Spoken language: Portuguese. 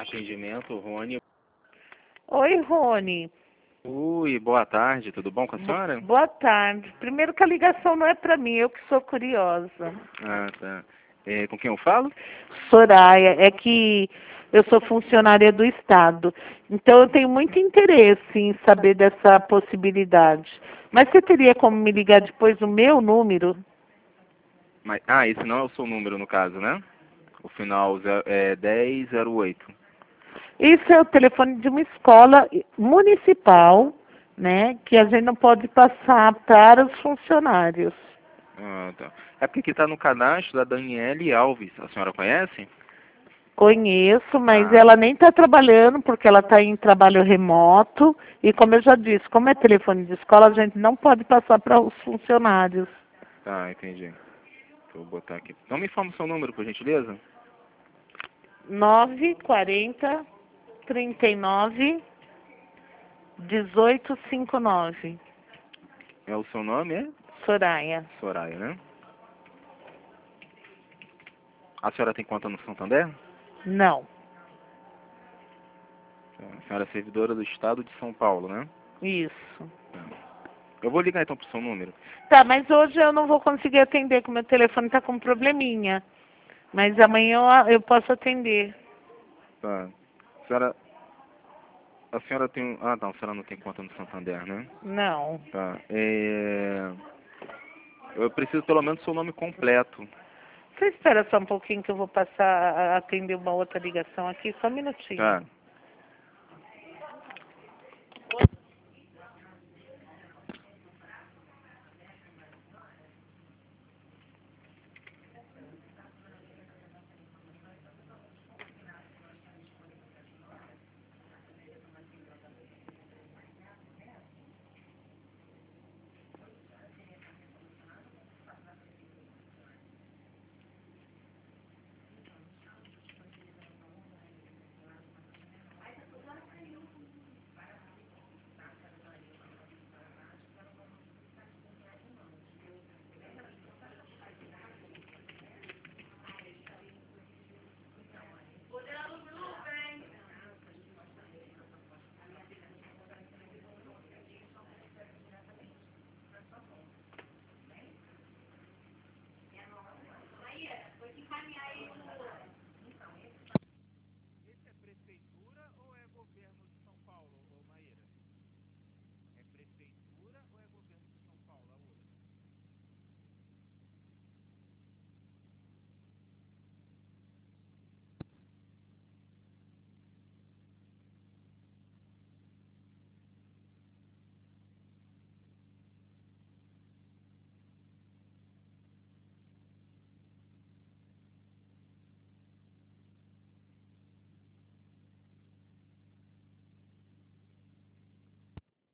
Atendimento, Rony. Oi, Rony. Ui, boa tarde, tudo bom com a senhora? Boa tarde. Primeiro que a ligação não é para mim, eu que sou curiosa. Ah, tá. Com quem eu falo? Soraya, é que eu sou funcionária do Estado, então eu tenho muito interesse em saber dessa possibilidade. Mas você teria como me ligar depois do meu número? Esse não é o seu número no caso, né? O final é 1008. Isso é o telefone de uma escola municipal, né, que a gente não pode passar para os funcionários. Ah, tá. É porque aqui está no cadastro da Daniele Alves. A senhora conhece? Conheço, mas Ah, ela nem está trabalhando porque ela está em trabalho remoto. E como eu já disse, como é telefone de escola, a gente não pode passar para os funcionários. tá, entendi. Vou botar aqui. Então me informa o seu número, por gentileza. 940-39-1859. É o seu nome, é? Soraya. Soraya, né? A senhora tem conta no Santander? Não. A senhora é servidora do Estado de São Paulo, né? Isso. Eu vou ligar então pro seu número. Tá, mas hoje eu não vou conseguir atender, que meu telefone está com um probleminha. Mas amanhã eu posso atender. Tá. A senhora tem. Ah, não, a senhora não tem conta no Santander, né? Não. Tá. Eu preciso pelo menos do seu nome completo. Você espera só um pouquinho que eu vou passar a atender uma outra ligação aqui, só um minutinho. Tá.